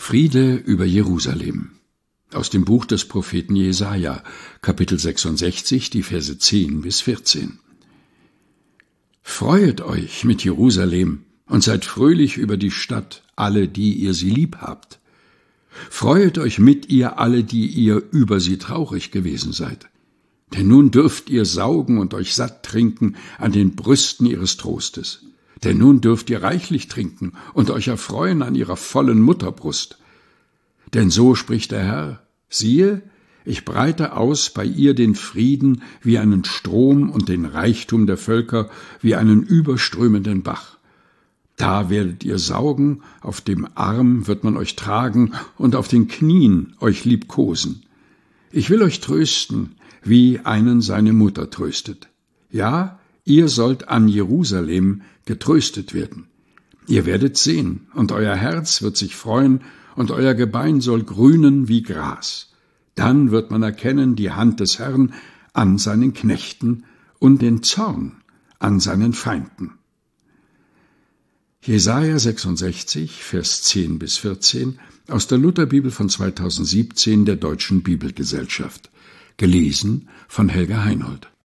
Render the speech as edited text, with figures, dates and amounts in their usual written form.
Friede über Jerusalem. Aus dem Buch des Propheten Jesaja, Kapitel 66, die Verse 10 bis 14. Freuet euch mit Jerusalem und seid fröhlich über die Stadt, alle, die ihr sie lieb habt. Freuet euch mit ihr, alle, die ihr über sie traurig gewesen seid. Denn nun dürft ihr saugen und euch satt trinken an den Brüsten ihres Trostes. Denn nun dürft ihr reichlich trinken und euch erfreuen an ihrer vollen Mutterbrust. Denn so spricht der Herr, siehe, ich breite aus bei ihr den Frieden wie einen Strom und den Reichtum der Völker wie einen überströmenden Bach. Da werdet ihr saugen, auf dem Arm wird man euch tragen und auf den Knien euch liebkosen. Ich will euch trösten, wie einen seine Mutter tröstet. Ja, ihr sollt an Jerusalem getröstet werden. Ihr werdet sehen, und euer Herz wird sich freuen, und euer Gebein soll grünen wie Gras. Dann wird man erkennen die Hand des Herrn an seinen Knechten und den Zorn an seinen Feinden. Jesaja 66, Vers 10 bis 14 aus der Lutherbibel von 2017 der Deutschen Bibelgesellschaft. Gelesen von Helga Heinold.